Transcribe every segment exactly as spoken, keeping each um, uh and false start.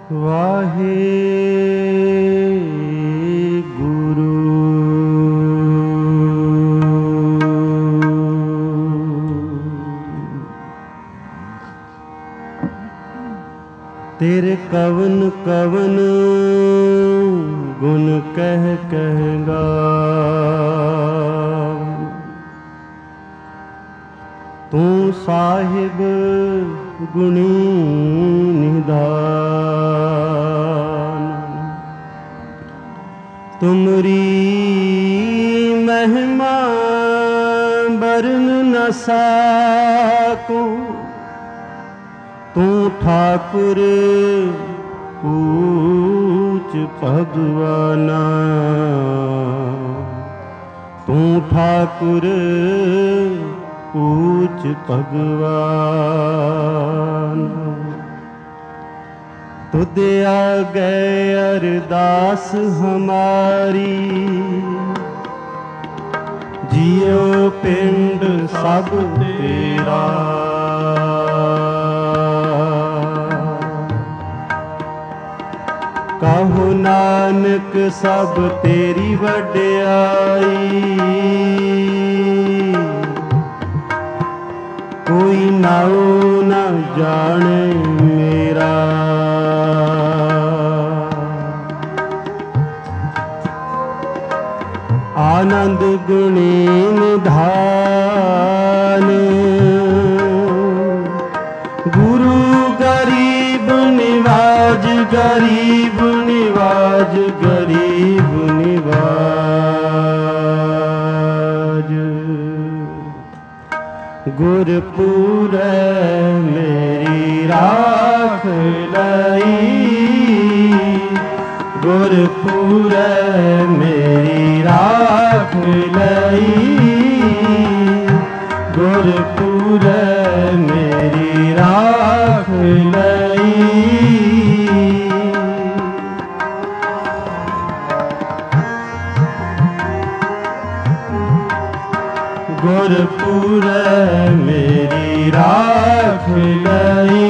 वाहे गुरु। तेरे कवन कवन गुण कह कहगा, तू साहिब गुणी निधान। तुमरी महिमा बरन न साकूं, तू ठाकुर पूछ भगवाना। तू ठाकुर पूछ भगवान। तुद आगे अरदास हमारी, जियो पिंड सब तेरा। कहो नानक सब तेरी वड्याई, कोई नाओ न जाने मेरा। आनंद गुणी निधान, गुरु गरीब निवाज, गरीब निवाज, गरीब निवाज। गुरपुर मेरी राख लई, गुरपुर मेरी राख लई, गुरपुर मेरी राख लई। गुरपुर मेरी राख लई,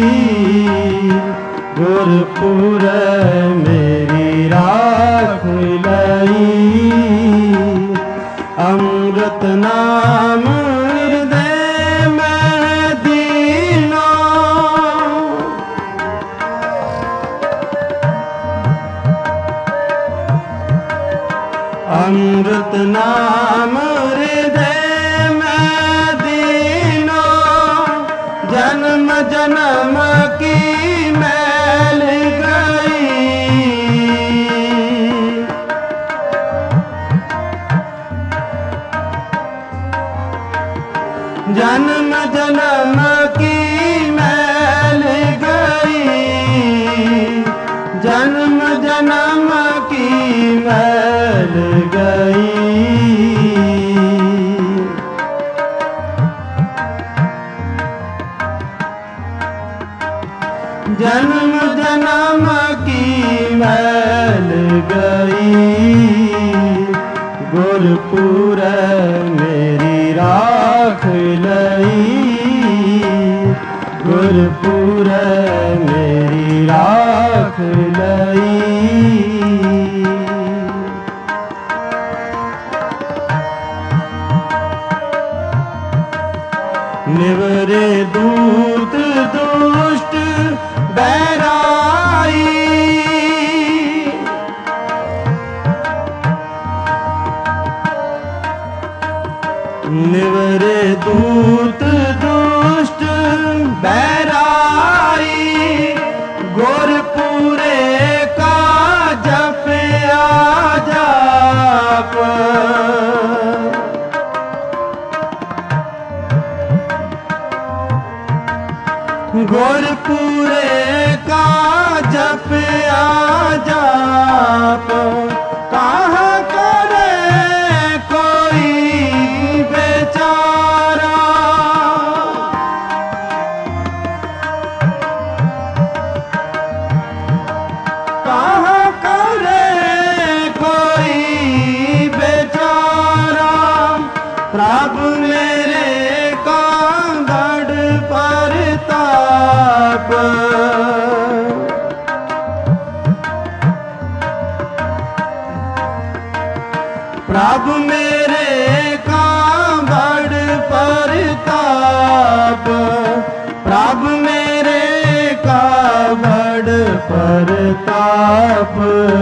गुरपुर मेरी राख लई। अमृत नाम हृदय में दीनो, अमृत नाम हृदय में दीनो। जन्म जन्म की मैल गई, जन्म जन्म की मैल गई, जन्म जन्म की मैल गई। जन्म जन्म की मैल गई। गुरपुर मेरी राख लई, गुरपुर मेरी राख लई। निवरे दूत दुष्ट बैराई, निवरे दूत दुष्ट बैराई। गुरपुरे का जप आ जाप, गुरपुरे का जप आ जाप। कहाँ करे कोई बेचारा, प्रभु मेरे का बड़ परताप, प्रभु मेरे का बड़ परताप।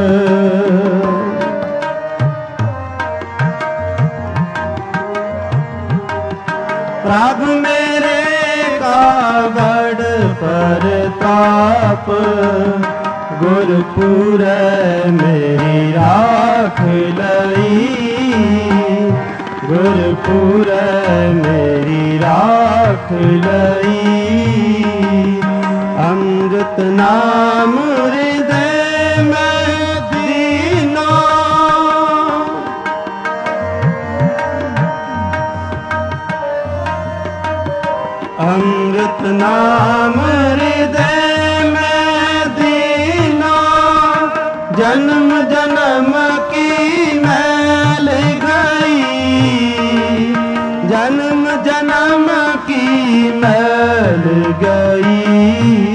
प्रभु मेरे का बड़ परताप, गुरपुर मेरी राख लई, गुरपुर मेरी राख लई। अमृत नाम हृदय में दीना, अमृत नाम हृदय में दीना। जन्म जन्म की मैल गई, जन्म जन्म की मैल गई।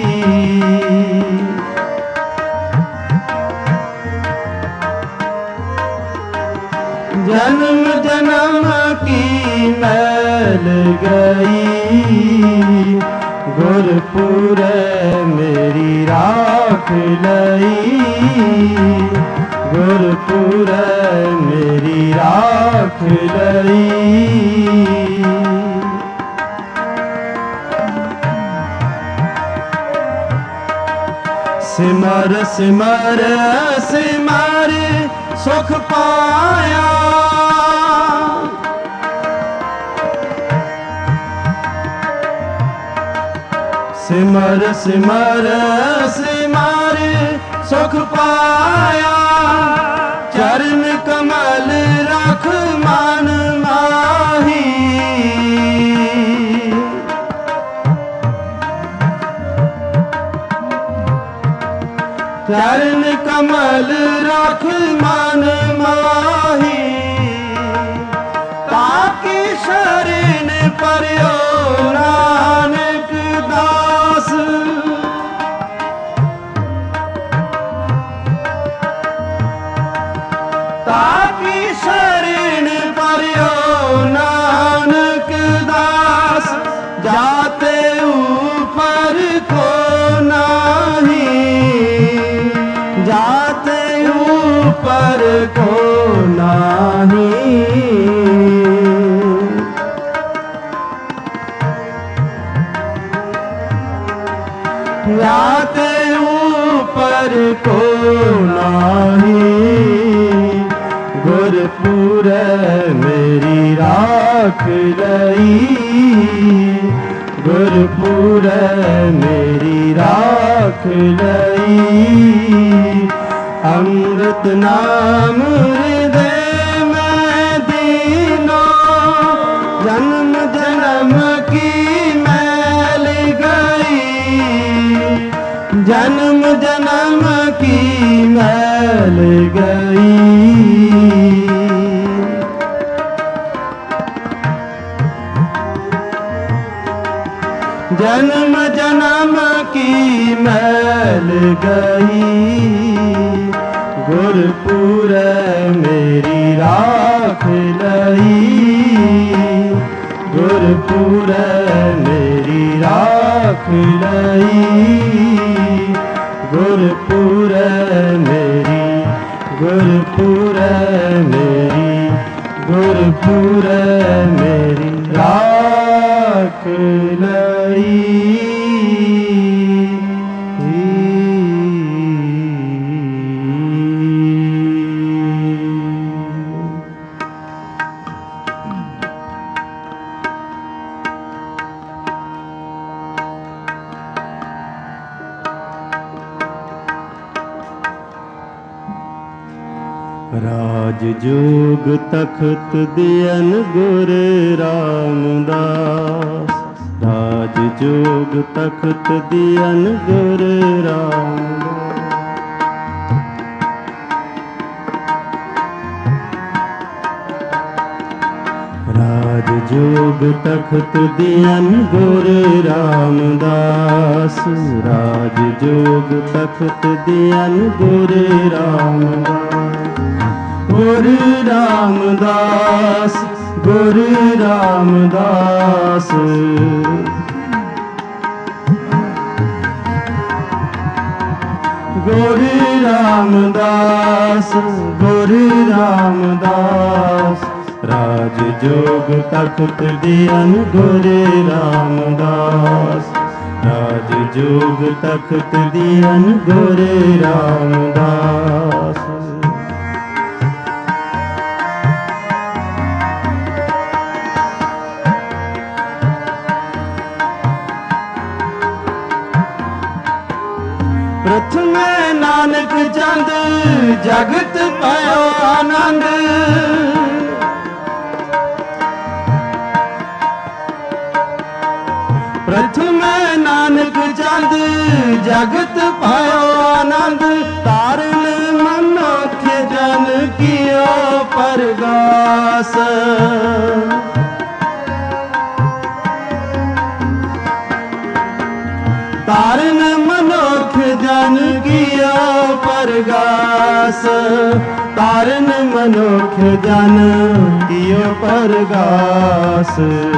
जन्म जन्म की मैल गई, गुरपुर मेरी राख लई, गुरपुर मेरी राख लई। सिमर सिमर सिमर सुख पाया, सिमर सिमर सिमर सुख पाया। चरण कमल रख मान माही, चरण कमल रख मान माही। ताकि शरण पर्यो नानक दास, ताकि शरण पर्यो नानक दास। जाते ऊपर को नाही, जाते ऊपर को नाही। जाते ऊपर को नाही, गुरपुर मेरी राख लई, गुरपुर मेरी राख लई। अमृत नाम हृदय में दीना, जन्म जन्म की मैल गई, जन्म जन्म की मैल गई। जन्म जन्म की मैल गई, गुरपुर मेरी राख लई, गुरपुर मेरी राख लई, गुरपुर मेरी, गुरपुर मेरी, गुरपुर मेरी राख लई। राज जोग तखत दियन गुर रामदास, राज जोग तखत दियन गुर रामदास। राज जोग तखत दियन गुर रामदास, राज जोग तखत दियन गुर रामदास। गुरु रामदास गुरु रामदास। गुरु रामदास गुरु रामदास राज जोग तख्त दियन गुरु रामदास। राज जोग तख्त दियन गुरु रामदास। प्रथम नानक चंद जगत पायो आनंद। प्रथम नानक चंद जगत पायो आनंद। तारन मनुख जन कियो परगास। तारन मनुख जन कियो परगास। तारन मनुख जन कियो परगास।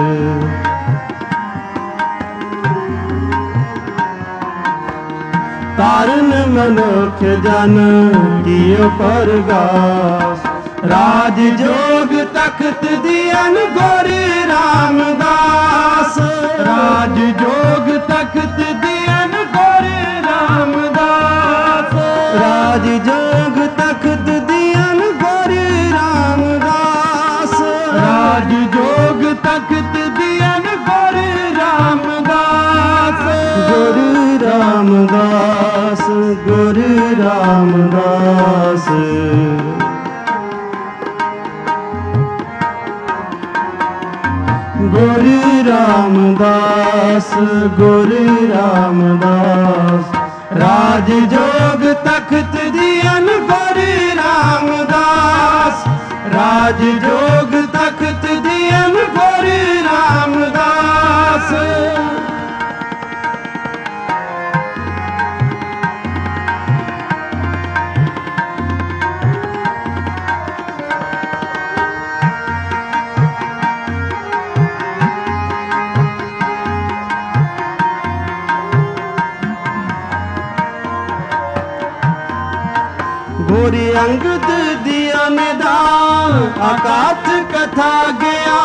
तारन मनुख जन कियो परगास। राज जोग तख्त दियन गुरु रामदास। राज जोग तख्त दियन गुरु रामदास। राज जोग तख्त दियन गुरु रामदास। राज जोग तख्त दियन गुरु रामदास। गुरु रामदास गुरु रामदास। गुरु रामदास गुरु रामदास राज जोग तख्त दियन गुरु रामदास। राज जोग तख्त दियन गुरु रामदास। गोरी अंगद दिया निदान आकाश कथा गया।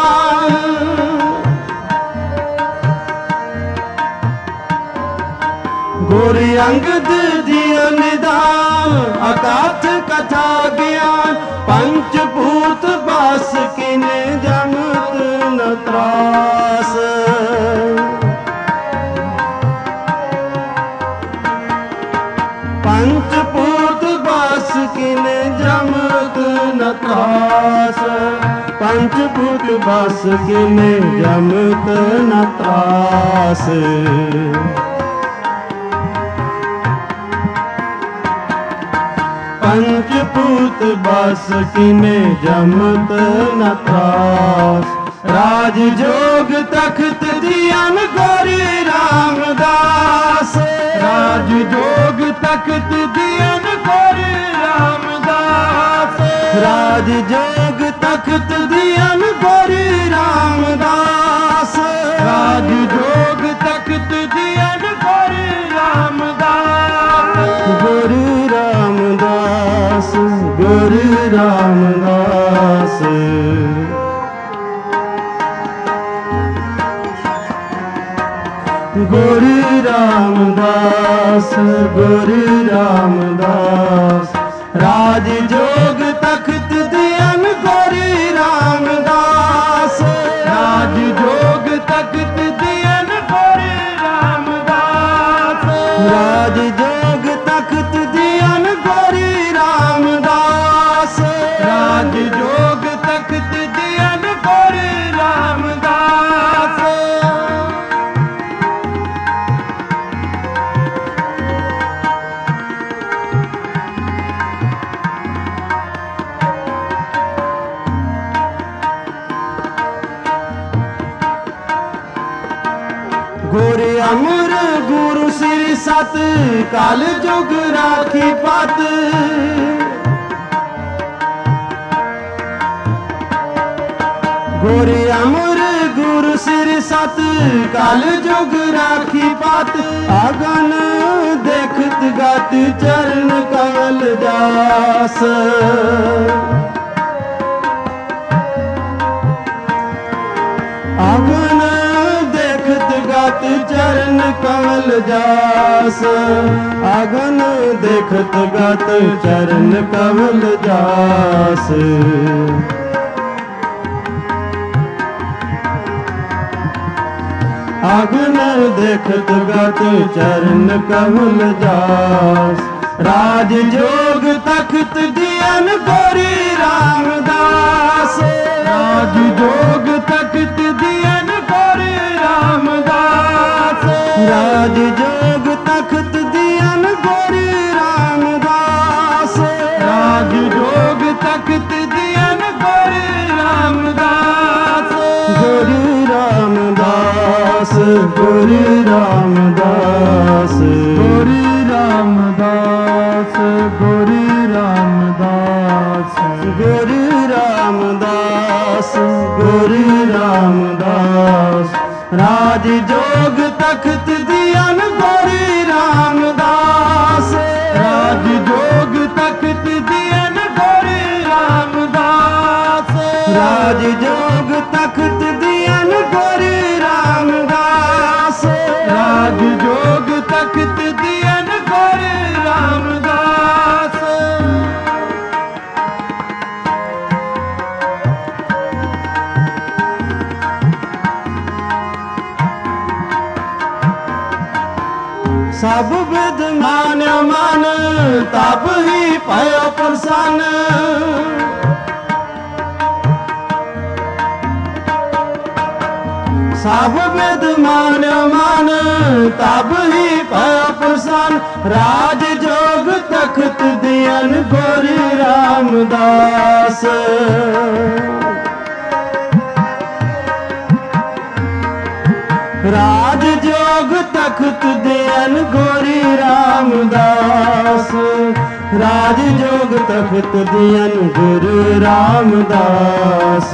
गोरी अंगद दिया निदान आकाश कथा गया। पंचभूत बास किने जमत न त्रास। पंचभूत बास किने जमत न त्रास। पंचभूत बास किने जमत न त्रास। पंचभूत बास किने जमत न त्रास। राज जोग तख्त दियन गुरु रामदास। राज जोग तख्त दियन गुरु रामदास। राज जोग तख्त दियन गुरु रामदास। राज जोग तख्त दियन गुरु रामदास। गुरु रामदास गुरु रामदास। गुरु रामदास गुरु रामदास राज जोग तख्त दियन गुरु रामदास। राज जोग तख्त दियन गुरु रामदास। राज जोग तख्त दियन गुरु रामदास। राज जोग तख्त दियन गुरु रामदास। गोरे अमर गुरु श्री सत काल जुग राखी पत। गोरी अमर गुरु सिर सत काल जुग राखी पात आगन देखत गात चरण कमल दास आगन देखत गात चरण कमल दास आगन देखत गात चरण कमल दास आगन देखत गात चरण कमल दास राज जोग तख्त दियन गोरी रामदास राज जोग तख्त दियन गोरी रामदास राज जोग तख्त दियन गोरी रामदास राज जोग तख्त दियन गोरी रामदास गोरी रामदास गोरी रामदास गोरी रामदास गोरी रामदास गोरी रामदास गोरी रामदास राज जोग तख्त दियन गोरी रामदास राज जोग तख्त दियन गोरी रामदास राज जोग तख्त दियन गोरी रामदास राज जोग तख्त दियन गोरी रामदास सब विद मान मान तब ही पयो प्रसन्न सब विद मान मान तब ही पयो प्रसन्न राज जोग तख्त दियन गोरी रामदास राज जोग तख्त दियन गोरी रामदास राज जोग तख्त दियन गुरु रामदास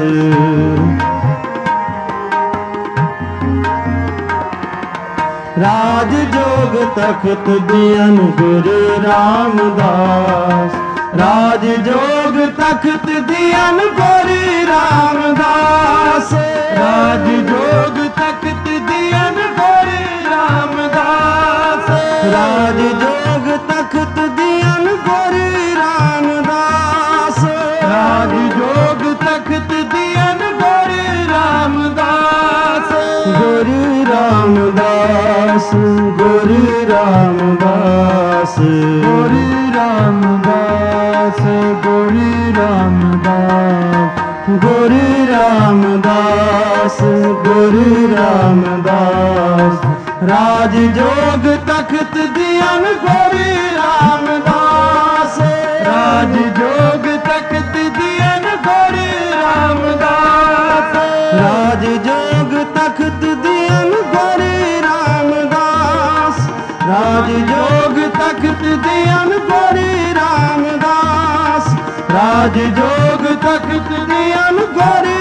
राज जोग तख्त दियन गुरु रामदास राज जोग तख्त दियन गोरी रामदास राज जोग तख्त दियन गोरी रामदास राज जोग तख्त दियन गोरी रामदास राज जोग तख्त दियन गोरी रामदास गोरी रामदास गोरी रामदास गोरी रामदास गोरी रामदास गोरी रामदास गोरी रामदास राज जोग तख्त दियन गोरी रामदास राज जोग तख्त दियन गोरी रामदास राज जोग तख्त दियन गोरी रामदास राज जोग तख्त दियन गोरी रामदास राज जोग तख्त दियन गोरी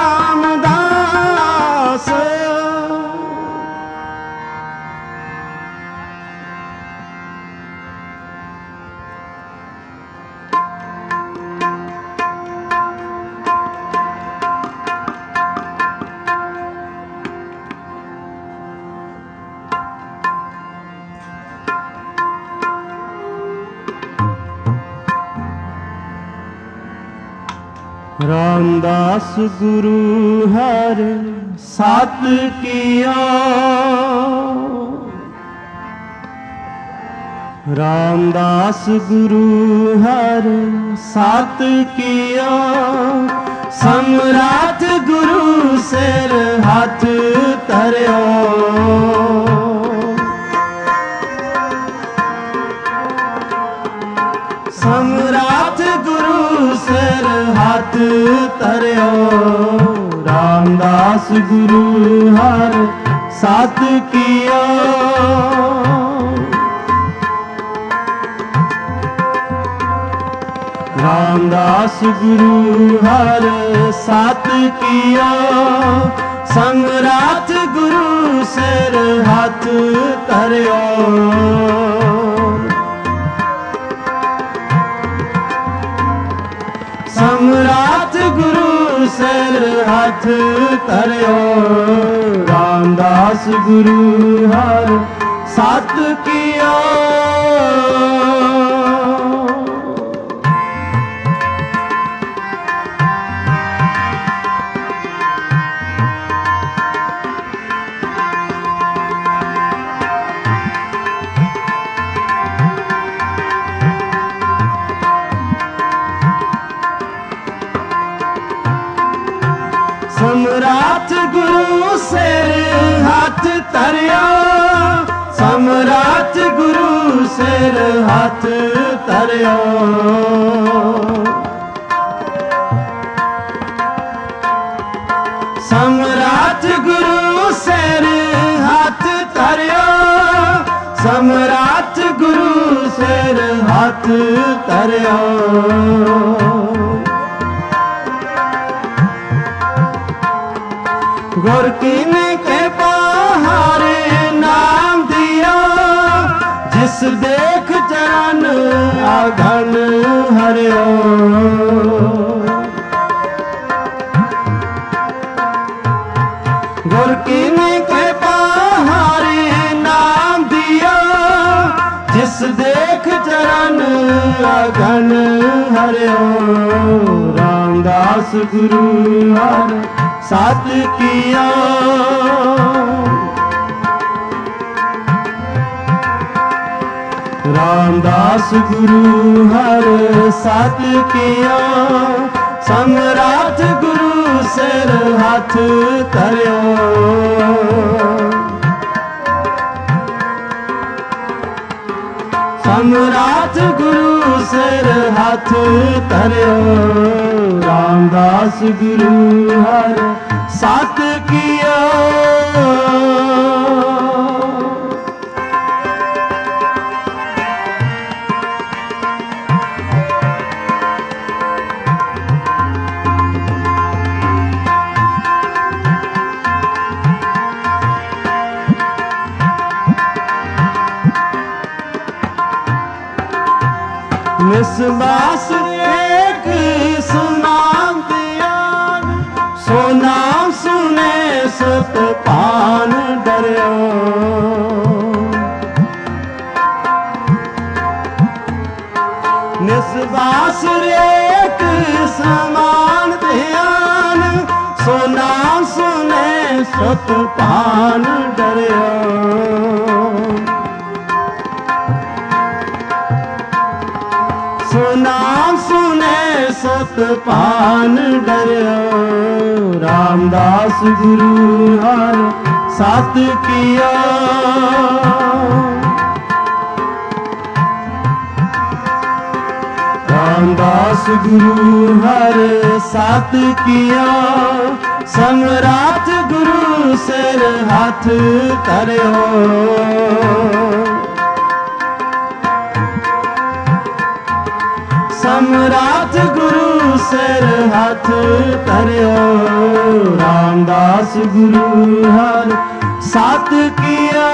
रामदास रामदास गुरु हर सात किया रामदास गुरु हर सात किया सम्राट गुरु सिर हाथ धरियो सम्राट गुरु सिर हाथ धरियो रामदास गुरु हर सात किया रामदास गुरु हर साथ किया, सम्राट गुरु सिर हाथ धरियो। सम्राट गुरु सिर हाथ धरियो, रामदास गुरु हर साथ किया। सम्राट गुरु सिर हाथ धरिया, सम्राट गुरु सिर हाथ धरिया। सम्राट गुरु सिर हाथ धरिया, सम्राट गुरु सिर हाथ धरिया। गुर किन के पहारे नाम दिया, जिस देख चरण आघन हरियो। गुर किन के पहारे नाम दिया, जिस देख चरण आघन हरियो। रामदास गुरु हर साथ किया, रामदास गुरु हर साथ किया, सम्राट गुरु सिर हाथ धरियो। सम्राट गुरु सिर हाथ धरियो, रामदास गुरु हर साथ किया। निस्बास एक सुनाम दिया, सो नाम सुने सत पान डरियो। निस्बास एक समान ध्यान, सो नाम सुने सत पान डरियो। नाम सुने सत पान डरियो, रामदास गुरु हर साथ किया। रामदास गुरु हर साथ किया, सम्राट गुरु सिर हाथ धरियो। सम्राट गुरु सिर हाथ धरियो, रामदास गुरु हर साथ किया।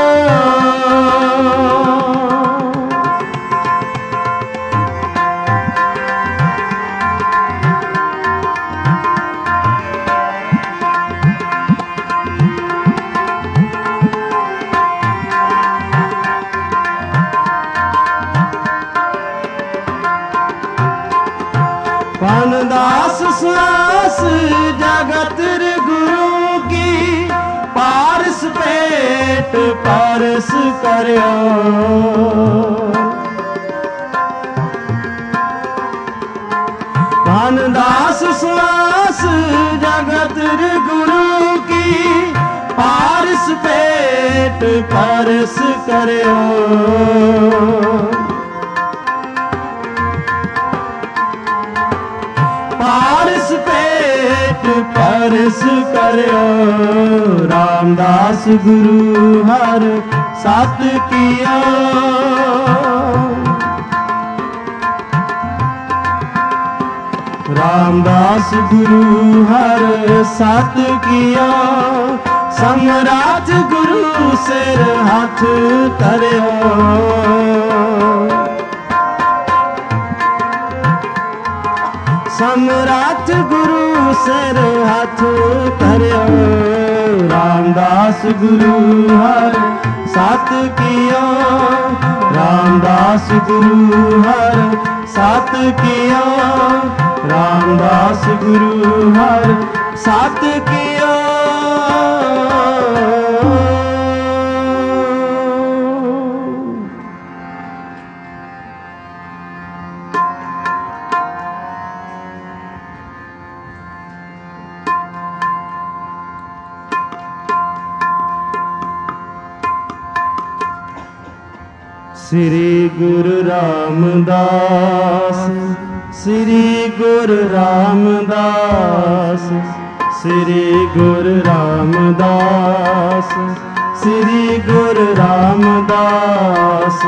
पानदास सास जगत गुरु की, पारस पेट पारस करियो। पानदास सास जगत गुरु की, पारस पेट पारस करियो। पारस पेट पारस करियो, रामदास गुरु हर साथ किया। रामदास गुरु हर सत किया, सम्राट गुरु सिर हाथ धरियो। सम्राट गुरु सिर हाथ धरियो, रामदास गुरु हर सत किया, रामदास गुरु हर सत किया, रामदास गुरु हर सत किया। श्री गुरु रामदास, श्री गुरु रामदास, श्री गुरु रामदास, श्री गुरु रामदास।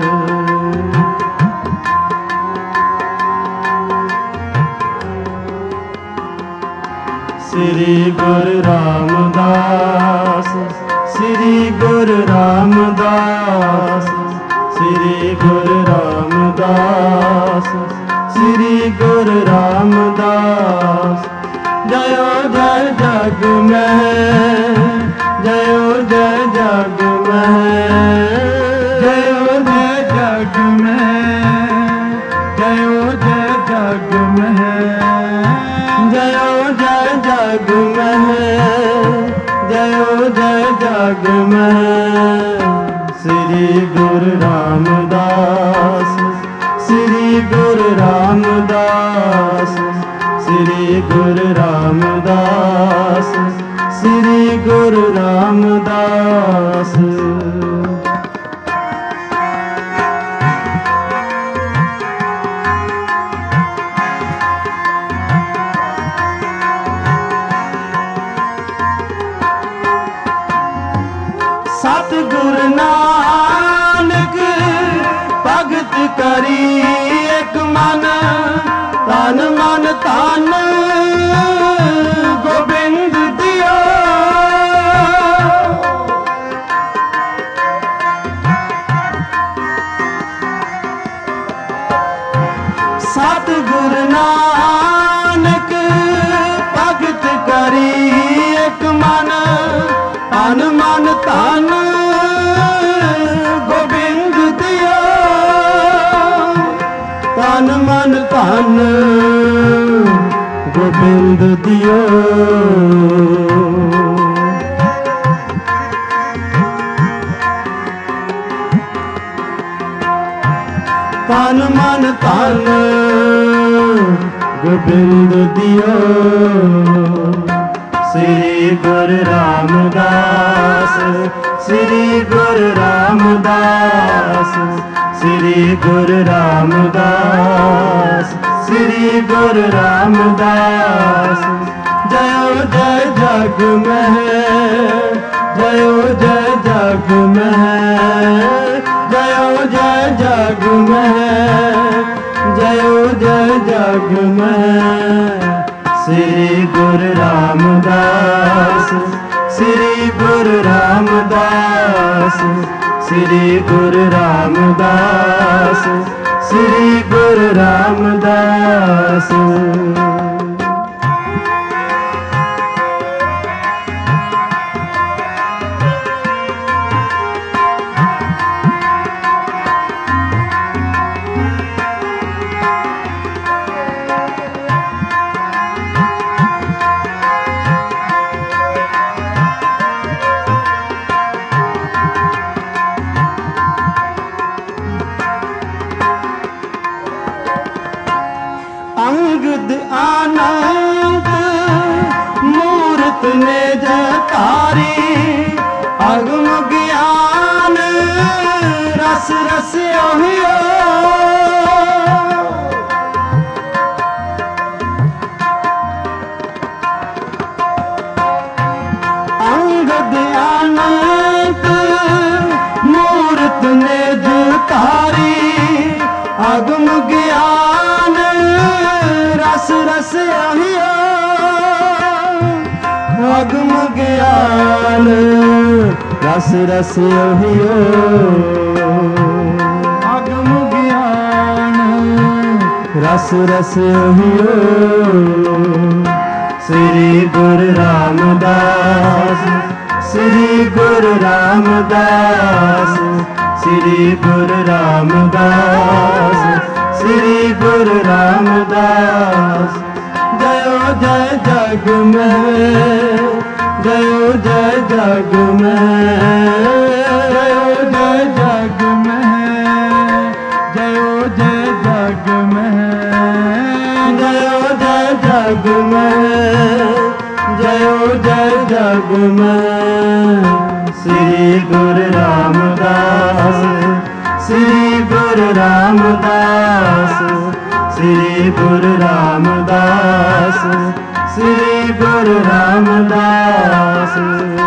श्री गुरु रामदास, श्री गुरु रामदास, श्री गुरु रामदास, श्री गुरु रामदास। जयो जय जग में, जयो जय जग में, जयो जय जग में, जयो जय जग में, जयो जय जग में, जयो जय जग में। श्री गुरु रामदास, श्री गुरु रामदास, श्री गुरु रामदास, श्री गुरु रामदास। सतगुरु नानक भगत करी एक मन, तन मन तन गोबिंद दियो। सतगुरु नानक भगत करी एक मन, तन मन तन गोबिंद दियो, तन मन तन गोबिंद दियो। तन मन तन गोबिंद दियो। श्री गुरु रामदास, श्री गुरु रामदास, श्री गुरु रामदास, श्री गुरु रामदास। जयो जय जग में, जयो जय जग में, जयो जय जग में, जयो जय जग में। श्री गुरु रामदास, श्री गुरु रामदास, श्री गुरु रामदास, श्री गुरु रामदास। अंगद आनंद मूर्त ने जतारी, अगम ज्ञान रस रस ओहियो। अंगद आनंद मूर्त ने जतारी, अगम ज्ञान रस रस आगम ज्ञान रस रस ओहियो आगम ज्ञान रस रस ओहियो श्री गुरु रामदास श्री गुरु रामदास श्री गुरु रामदास श्री गुरु रामदास जयो जय जग में जयो जय जग में जयो जय जग में जयो जय जग में जयो जय जग में जयो जय जग में श्री गुरु रामदास श्री गुरु रामदास श्री गुरु रामदास श्री गुरु रामदास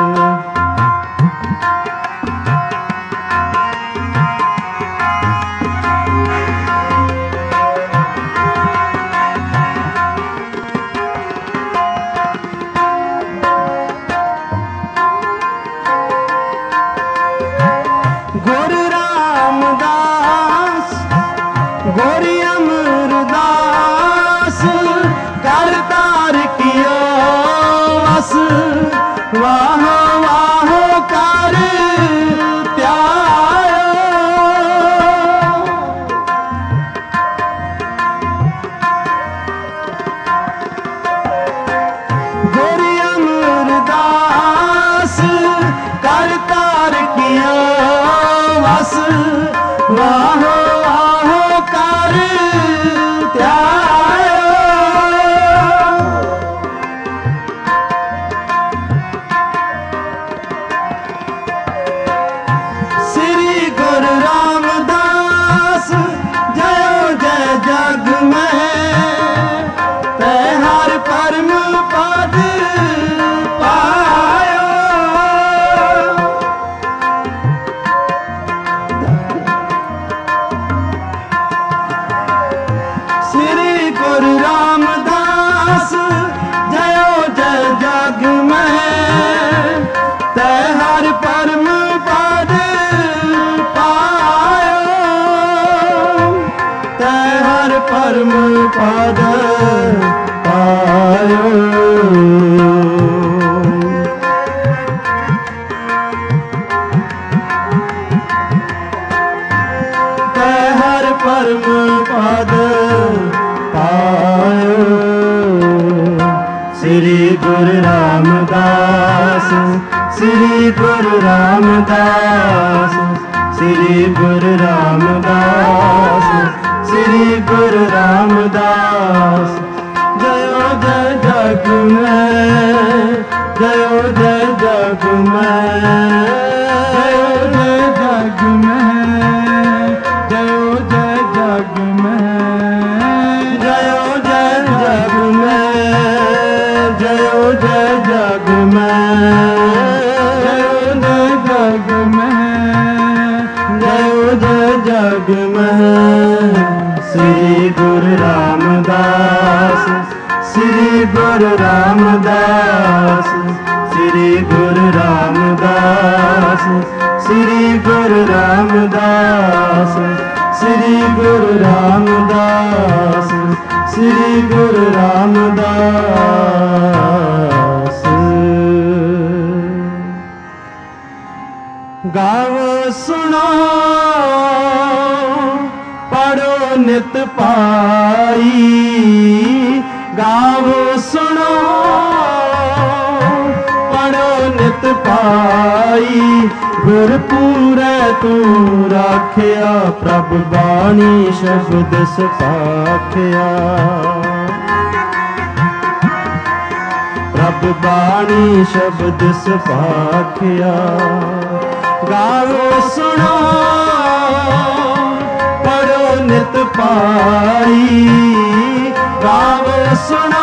गुरु रामदास गोरी अमरदास करतार किया वस वाह वाह कर त्यायो गोरी अमरदास करतार किया वस वाह वाह कर त्यायो श्री गुरु रामदास जयो जय जग में तै हर परम पद पायो श्री गुरु रामदास जयो जय जग में तै हर परम पद पायो तै हर परम पद पायो तै हर परम पद पायो श्री गुरु रामदास श्री गुरु रामदास श्री गुरु रामदास श्री गुरु रामदास जयो जय जग में जयो जय जग में जयो जय जग में जयो जय जग में जयो जय जग में जयो जय जग में जयो जय जग में जयो जय जग में श्री गुरु रामदास श्री गुरु रामदास श्री गुरु रामदास श्री गुरु रामदास श्री गुरु रामदास श्री गुरु रामदास गावो सुनो पढ़ो नित पाई गावो सुनो पढ़ो नित पाई गुरपूरे तू राखिया प्रभ बाणी शब्द सपाखिया प्रभ बाणी शब्द सपाखिया गावो सुनो पढ़ो नित पाई गावो सुनो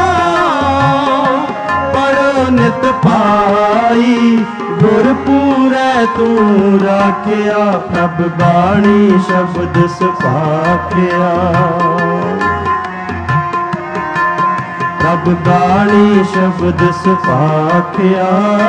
पढ़ो नित पाई गुरपूरे तू राखिया प्रभ बाणी शब्द सुपाखिया प्रभ प्रभ बाणी शब्द सुभाखिया।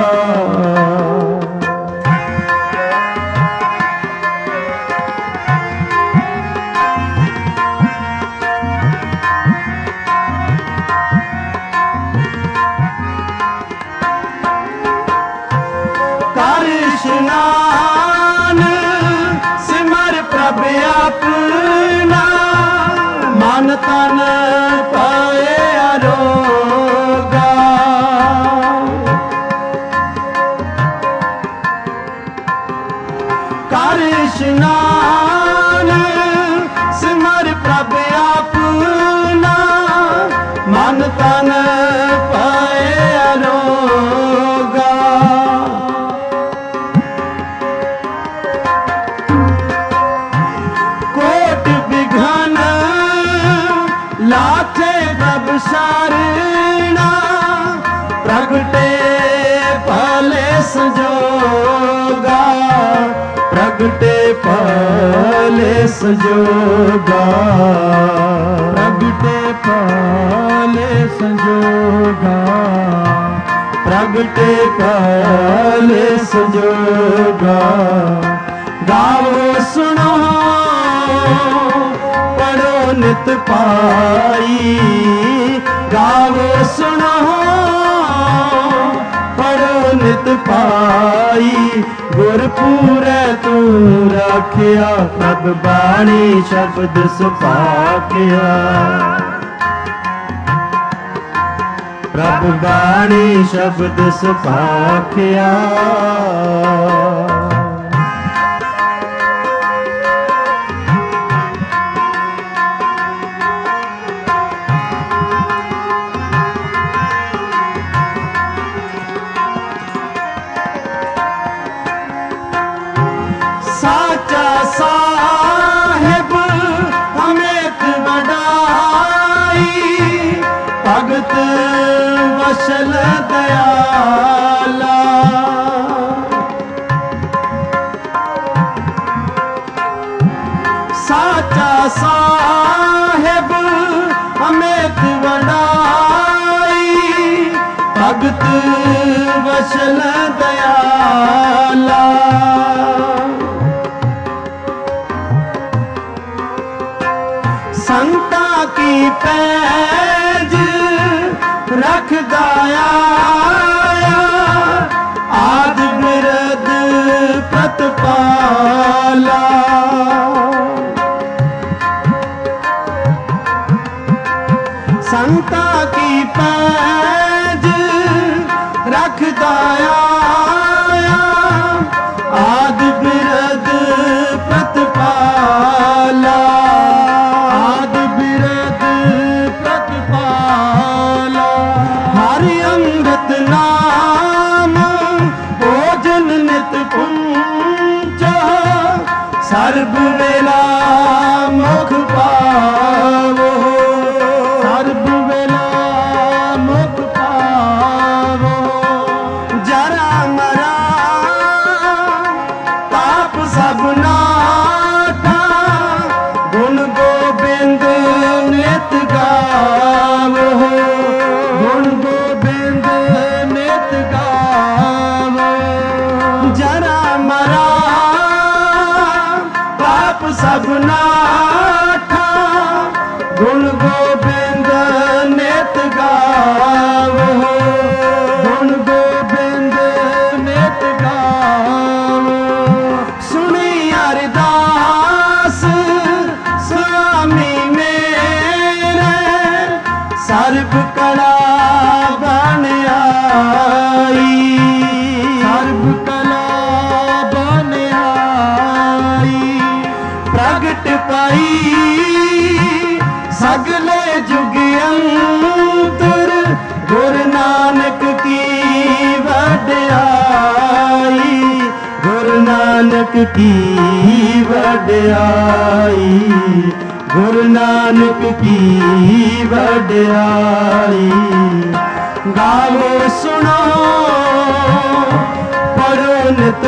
कर स्नान सिमर प्रभ अपना, मन तन पाए अरोगा। कर स्नान सिमर प्रभ अपना, मन तन पाए अरोगा। कोट विघन लाथे प्रभ शरणा, प्रगटे भले संजोगा। प्रगटे भले संजोगा। प्रगटे भले संजोगा। प्रगटे भले संजोगा। गाओ सुनो पढ़ो नित पाई। गाओ सुनो पढ़ो नित पाई। गुरपूरे तू राखिया, प्रभ बाणी शब्द सुभाखिया। प्रभ बाणी शब्द सुभाखिया। साचा साहिब अमित वडाई, भगत वशल दयाला। साचा साहिब अमित वडाई, भगत वशल दयाला। संता की पैज रख दाया, आद बिरद प्रतिपाला। संता की पैज रख दाया, आद बिरद प्रतिपाला। हरि अंगत नाम भोजन नित पुंजा, सर्ब वेला मुख पावो। सर्ब वेला मुख पावो। जरा मरा पाप सब नाथा, गुण गोबिंद नित गावो। गुण गोबिंद नित गावो। जरा मरा पाप सब नाथा, गुण गोबिंद नित गावो। गुण गोबिंद नित गावो। सुनी अरदास स्वामी मेरे, सर्ब कला बन आई। सर्ब कला बन आई। प्रगट पाई सगले जुग अंतर, गुरु नानक की वड्याई। गुरु नानक की वड्याई। गुरु नानक की वड्याई। गावो सुनो पढ़ो नित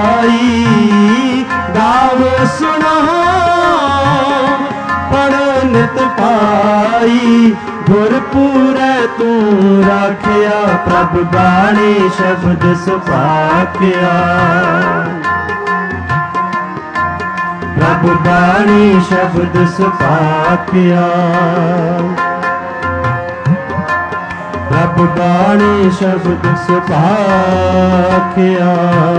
पाई। गावो सुनो पढ़ो नित पाई गुरपुरै तू राखिया प्रभ बाणी शब्द सुभाखिया प्रभ बाणी शब्द सुभाखिया प्रभ बाणी शब्द सुभाखिया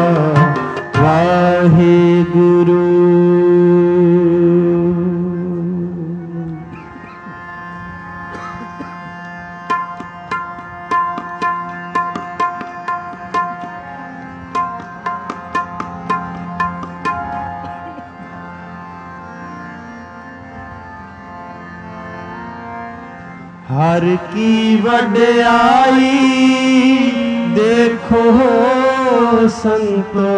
वाहे गुरु। हर की वड्याई देखो संतो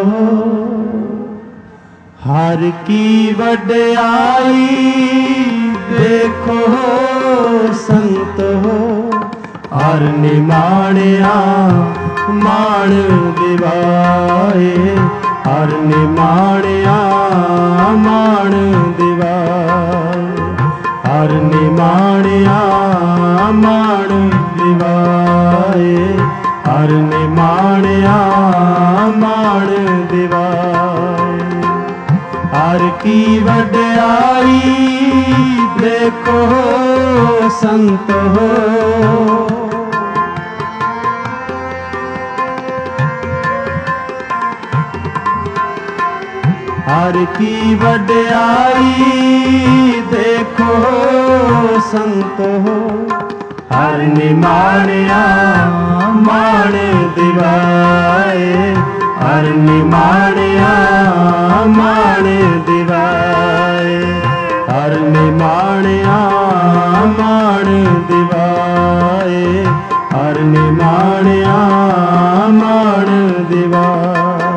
हर की वड्याई देखो संतो हर निमाणिया मान दिवाए हर निमाणिया मान दिवाए हर निमाणिया मान दिवाए हर निमाणिया मान दिवाए हर की वड्याई देखो संत हो हर की वड्याई देखो संत हो हर निमाणिया मान दिवाए हर निमाणिया मान दिवाए हर निमाणिया मान दिवाए हर निमाणिया मान दिवाए।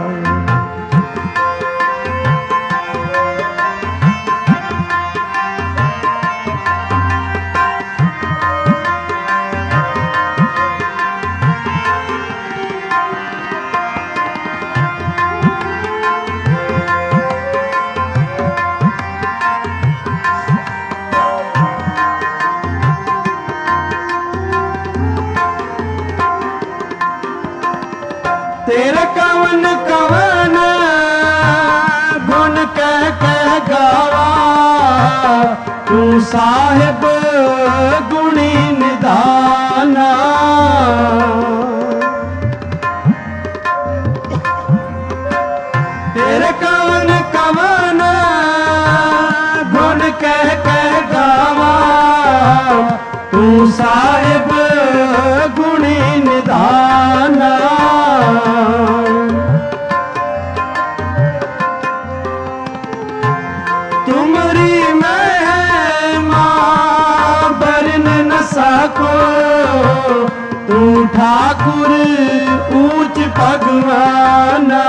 तेरे कवन कवन गुण कह कह गावा तू साहिब गुणी निदाना तेरे कवन कवन गुण कह कह गावा तू साहिब गुणी निदाना तुमरी महिमा बरन न सको तू ठाकुर ऊंच भगवाना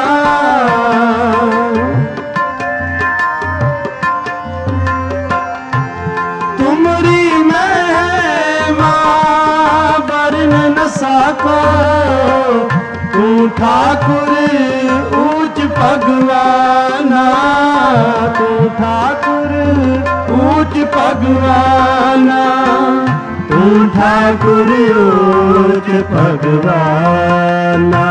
तुमरी महिमा बरन न सको तू ठाकुर ऊंच भगवाना तू ठाकुर ऊंच भगवाना तू ठाकुर ऊंच भगवाना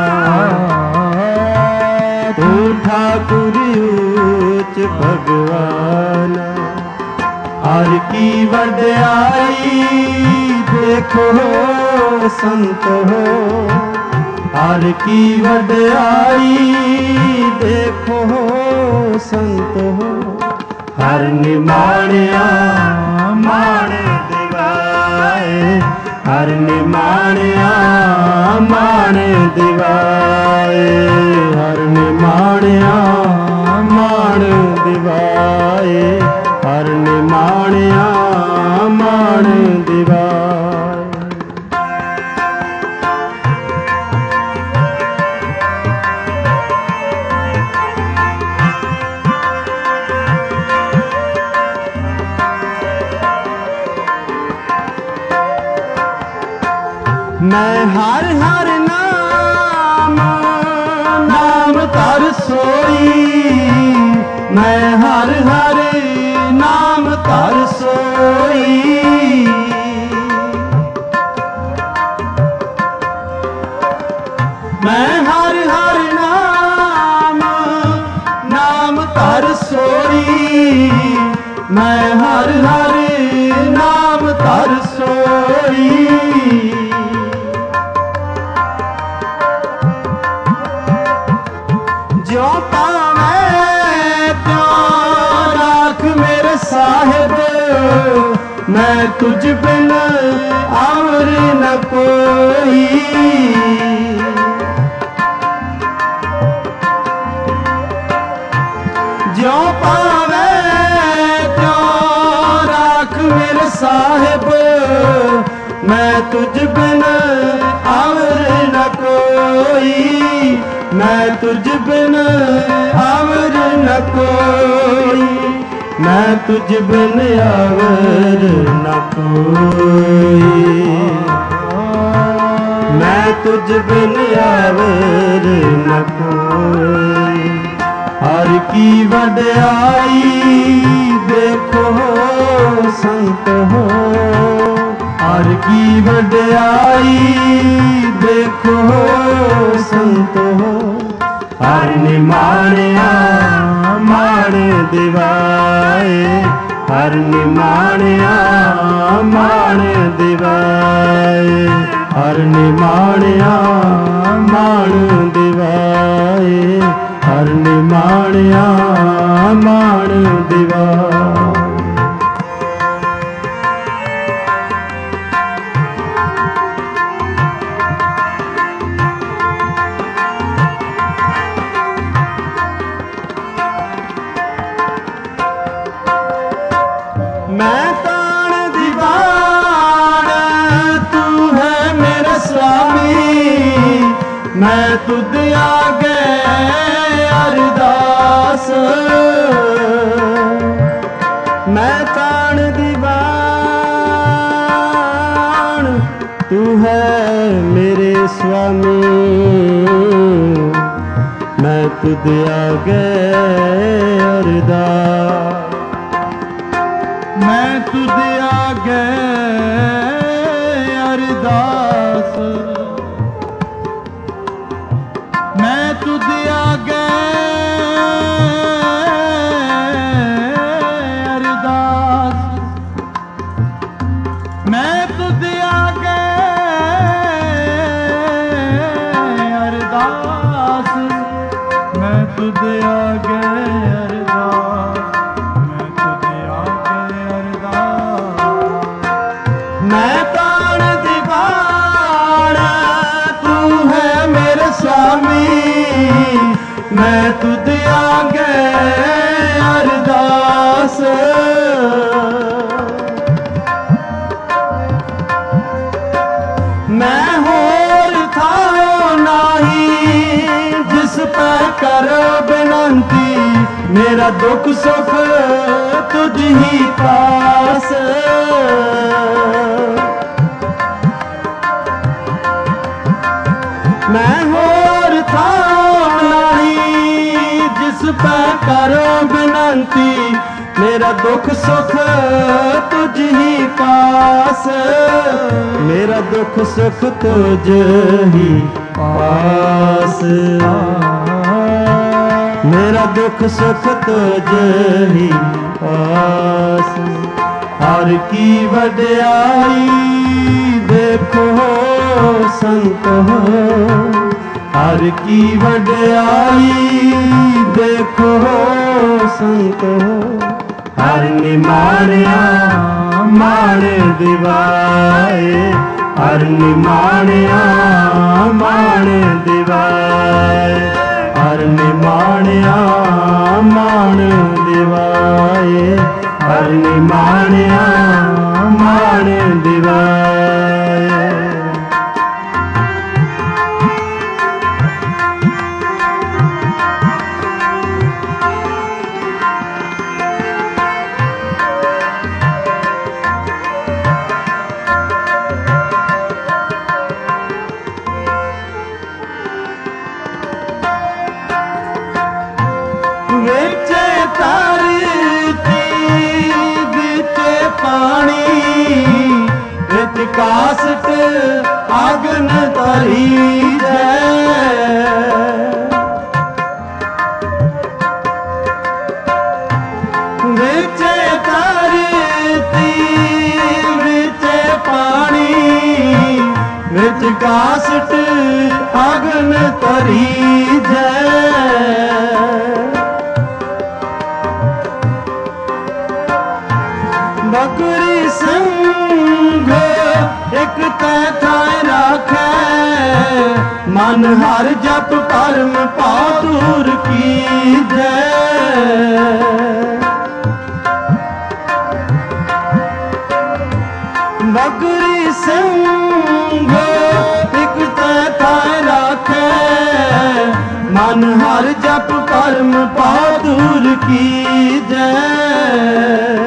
तू ठाकुर ऊंच भगवाना हर की वड्याई देखो संत हो हर की वड्याई देखो संत हो हर निमाणिया मान दिवाए हर निमाणिया मान दिवाए हर निमाणिया मान दिवाए हर निमाणिया मान दिवाए। मैं हर हर नाम नाम तर सोई मैं हर हर नाम ਧਰ ਸੋਈ। मैं हर हर नाम नाम धर सोई। मैं हर हर नाम धर सोई। ज्यों पावे त्यों राख मेरे साहिब। मैं तुझ बिन अमर न कोई। ज्यों पावे त्यों राख मेरे साहिब। मैं तुझ बिन अवर न कोई। मैं तुझ बिन अवर न कोई। मैं तुझ बिन अवर न कोई। मैं तुझ बिन अवर न कोई। हर की वड्याई देखो संत हो। हर की वड्याई देखो संत हो। हर निमाणिया माण दिवाए। हर निमाणिया माण दिवाए। हर निमाणिया माण दिवाए। हर निमाणिया माण दिवाए। मैं ताण दीवान तू है मेरा स्वामी। मैं तुझ आगे अरदास। मैं ताण दीवान तू है मेरे स्वामी। मैं तुझ आगे अरदास। मैं तुझ आगे अरदास। मैं तुझ आगे अरदास। मैं तुझ आगे अरदास। मैं तुझ आगे अरदास। मैं ताण दीवान तू है मेरे स्वामी। मैं तुझ आगे अरदास। मैं होर था नाही जिस पे कर बिनती। मेरा दुख सुख तुझ ही पास। मैं होर था नहीं जिस पे करो बिनती। मेरा दुख सुख तुझ ही पास। मेरा दुख सुख तुझ ही पास। मेरा दुख सुख तुझ ही पास। हर की वड्याई देखो संत हो। हर की वड्याई देखो संत हो। हर निमाणिया माण दिवाए। हर निमाणिया माण दिवाए। हर निमाणिया माण दिवाए। हर निमाणिया माण दिवाए। विच धरती विच कासट आगन तरी विचे धरती विचे पानी विच कासट आगन तरी बकरी संग एक थाय राखै मन हर जप परम पातुर की जय बकरी संग एक थाय राखै मन हर जप परम पातुर की जय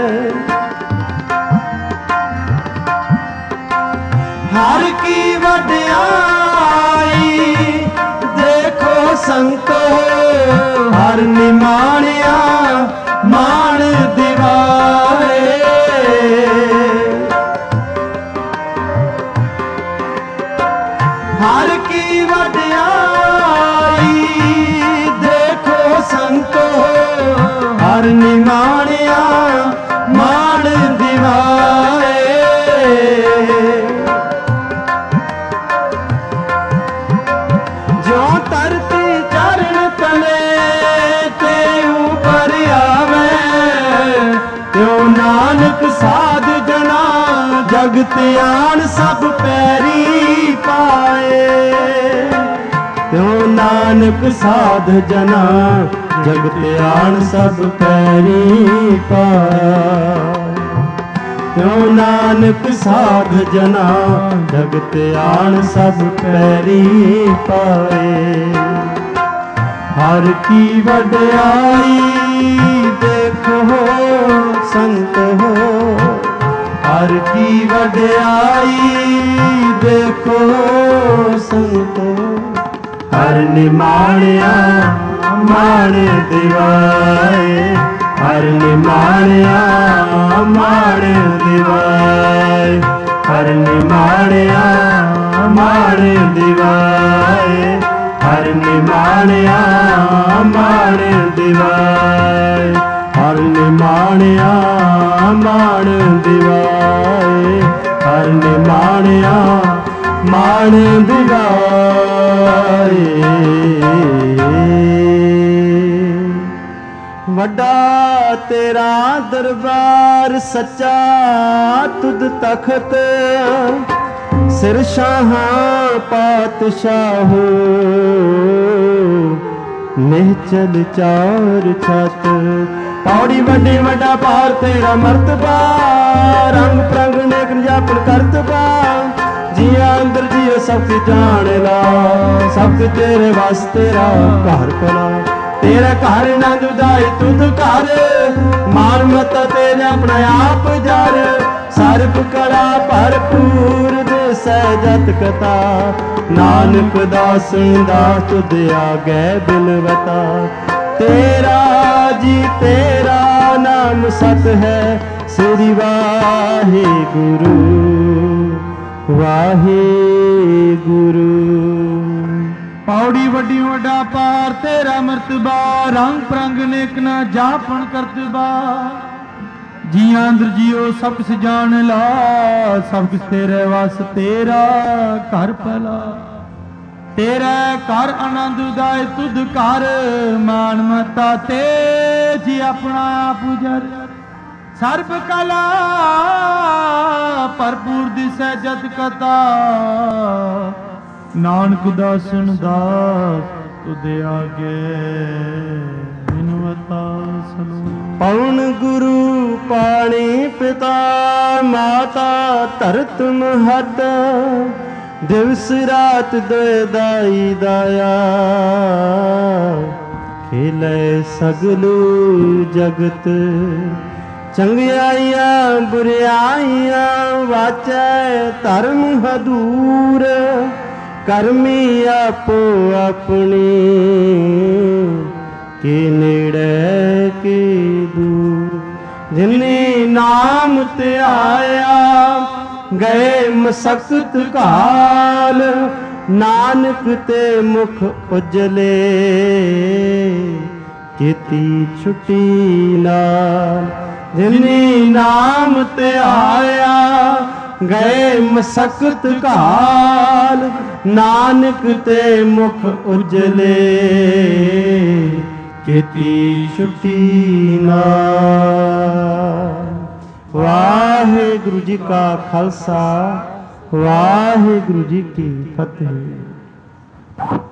हर की वड्याई देखो संतो हर निमाणिया मान दिवाए हर की वड्याई देखो संतो हर निमाणिया मान दिवाए जो धरती चरण तले ते ऊपर आवे त्यों नानक साध जना जगत आन सब पैरी पाए त्यों नानक साध जना जगत आन सब पैरी पाए त्यों नानक साध जना जगत आन सब पैरी पाए हर की वड्याई देखो संत हो हर की वड्याई देखो संत हर निमाणिया मान दिवाए हर निमाणिया मान दिवाए हर निमाणिया मान दिवाए हर निमाणिया मान दिवाए हर निमाणिया मान दिवाए हर निमाणिया मान दिवाए वड्डा तेरा दरबार सच्चा तुद तखत सिर शाहा पातशाहो निहचल चार छत पौड़ी वड्डी वड्डा पार तेरा मर्तबा रंग प्रंग नेक जापन करतबा जिया अंदर जियो सब जान ला सब तेरे वास तेरा घर पला तेरा घर न जुदाई तुद घर मान मत तेरे अपना आप जर सर्प कला भरपूर दे सहजत कथा नानक दास दास तुद आगे बिलवता तेरा जी तेरा नाम सत है श्री वाहे गुरु वाहे गुरु पौड़ी वड्डी वड्डा पार तेरा मर्तबा रंग प्रंग नेक ना जापन करतबा जिया अंदर जियो सब किस जान ला सब किस तेरे वास तेरा घर पला तेरा घर आनंद उदाय तुद घर मान मता ते जी अपना आप उजर सर्ब कला भरपूर दिसै जत कथा नानक दासन दास तुदे आगे बिनवता सलो पवन गुरु पाणी पिता माता धरत महत दिवस रात दे दाई दाया खेले सगलू जगत चंगियाइया बुरियाइया वाचै धर्म हदूर करमी आपो अपनी के नेड़े के दूर जिन्हें नाम ते आया ਗਏ ਮਸਕਤ ਘਾਲ, ਨਾਨਕ ਤੇ ਮੁਖ ਉਜਲੇ ਕੀਤੀ ਛੁੱਟੀ ਨਾਲ। ਜਿਨੀ ਨਾਮ ਤੇ ਆਇਆ ਗਏ ਮਸਕਤ ਘਾਲ, ਨਾਨਕ ਤੇ ਮੁਖ ਉਜਲੇ ਕੀਤੀ ਛੁੱਟੀ ਨਾਲ। ਵਾਹਿਗੁਰੂ ਜੀ ਕਾ ਖਾਲਸਾ, ਵਾਹਿਗੁਰੂ ਜੀ ਕੀ ਫਤਿਹ।